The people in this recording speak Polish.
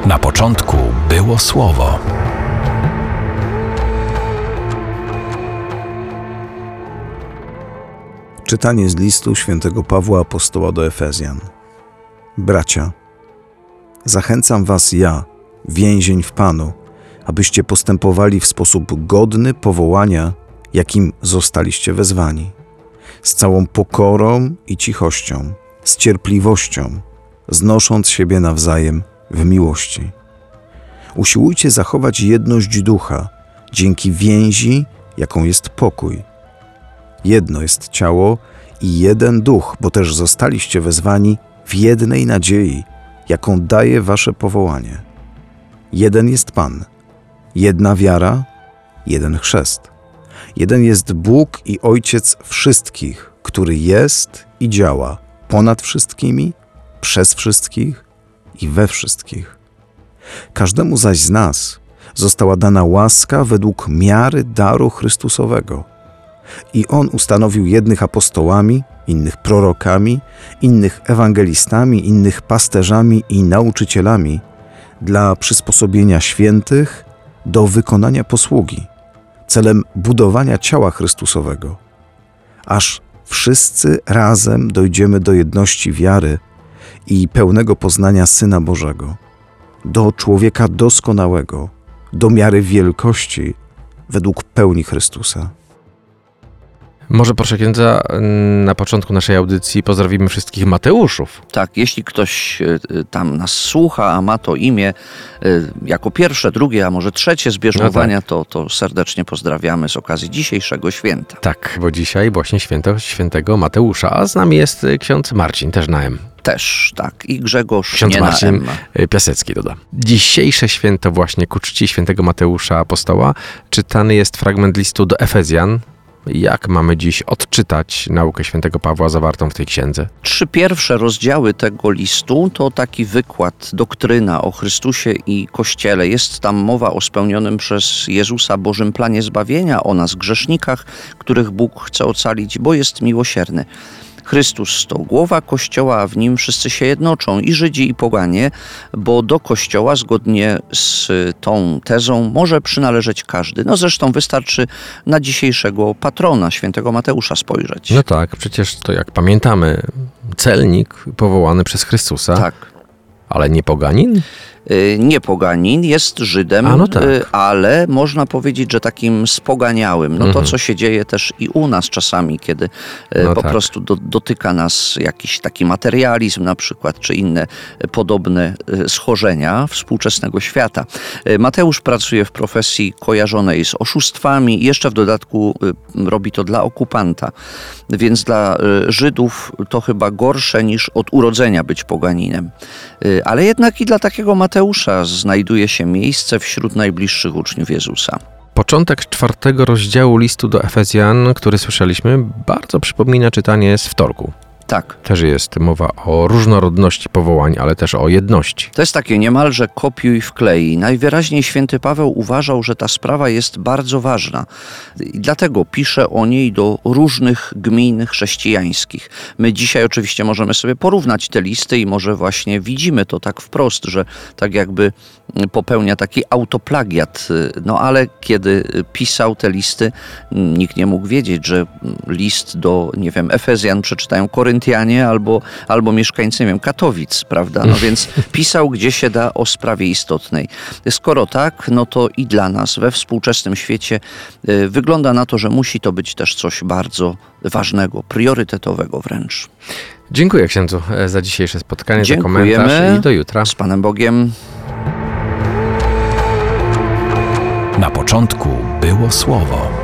Na początku było Słowo. Czytanie z listu świętego Pawła Apostoła do Efezjan. Bracia, zachęcam was ja, więzień w Panu, abyście postępowali w sposób godny powołania, jakim zostaliście wezwani, z całą pokorą i cichością, z cierpliwością, znosząc siebie nawzajem w miłości. Usiłujcie zachować jedność ducha, dzięki więzi, jaką jest pokój. Jedno jest ciało i jeden duch, bo też zostaliście wezwani w jednej nadziei, jaką daje wasze powołanie. Jeden jest Pan, jedna wiara, jeden chrzest. Jeden jest Bóg i Ojciec wszystkich, który jest i działa ponad wszystkimi, przez wszystkich i we wszystkich. Każdemu zaś z nas została dana łaska według miary daru Chrystusowego. I On ustanowił jednych apostołami, innych prorokami, innych ewangelistami, innych pasterzami i nauczycielami dla przysposobienia świętych do wykonania posługi, celem budowania ciała Chrystusowego, aż wszyscy razem dojdziemy do jedności wiary i pełnego poznania Syna Bożego, do człowieka doskonałego, do miary wielkości według pełni Chrystusa. Może proszę księdza, na początku naszej audycji pozdrowimy wszystkich Mateuszów. Tak, jeśli ktoś tam nas słucha, a ma to imię jako pierwsze, drugie, a może trzecie z bierzmowania, to serdecznie pozdrawiamy z okazji dzisiejszego święta. Tak, bo dzisiaj właśnie święto świętego Mateusza, a z nami jest ksiądz Marcin, też na M. Też, tak. I Grzegorz, ksiądz nie Marcin na M. Piasecki doda. Dzisiejsze święto właśnie ku czci świętego Mateusza Apostoła czytany jest fragment listu do Efezjan. Jak mamy dziś odczytać naukę świętego Pawła zawartą w tej księdze? 3 pierwsze rozdziały tego listu to taki wykład, doktryna o Chrystusie i Kościele. Jest tam mowa o spełnionym przez Jezusa Bożym planie zbawienia, o nas grzesznikach, których Bóg chce ocalić, bo jest miłosierny. Chrystus to głowa Kościoła, a w Nim wszyscy się jednoczą, i Żydzi, i poganie, bo do Kościoła, zgodnie z tą tezą, może przynależeć każdy. No zresztą wystarczy na dzisiejszego patrona, świętego Mateusza, spojrzeć. No tak, przecież to jak pamiętamy, celnik powołany przez Chrystusa, tak. Ale nie poganin? Nie poganin, jest Żydem, ale można powiedzieć, że takim spoganiałym. No to, co się dzieje też i u nas czasami, kiedy po prostu dotyka nas jakiś taki materializm na przykład, czy inne podobne schorzenia współczesnego świata. Mateusz pracuje w profesji kojarzonej z oszustwami i jeszcze w dodatku robi to dla okupanta. Więc dla Żydów to chyba gorsze niż od urodzenia być poganinem. Ale jednak i dla takiego Mateusza znajduje się miejsce wśród najbliższych uczniów Jezusa. Początek 4 rozdziału listu do Efezjan, który słyszeliśmy, bardzo przypomina czytanie z wtorku. Tak. Też jest mowa o różnorodności powołań, ale też o jedności. To jest takie niemalże kopiuj wklej. Najwyraźniej święty Paweł uważał, że ta sprawa jest bardzo ważna. I dlatego pisze o niej do różnych gmin chrześcijańskich. My dzisiaj oczywiście możemy sobie porównać te listy i może właśnie widzimy to tak wprost, że tak jakby popełnia taki autoplagiat. No ale kiedy pisał te listy, nikt nie mógł wiedzieć, że list do, Efezjan przeczytają Koryntianie albo mieszkańcy, Katowic, prawda? No więc pisał, gdzie się da, o sprawie istotnej. Skoro tak, no to i dla nas we współczesnym świecie wygląda na to, że musi to być też coś bardzo ważnego, priorytetowego wręcz. Dziękuję księdzu za dzisiejsze spotkanie, Dziękujemy. za komentarz i do jutra. Z Panem Bogiem. Na początku było Słowo.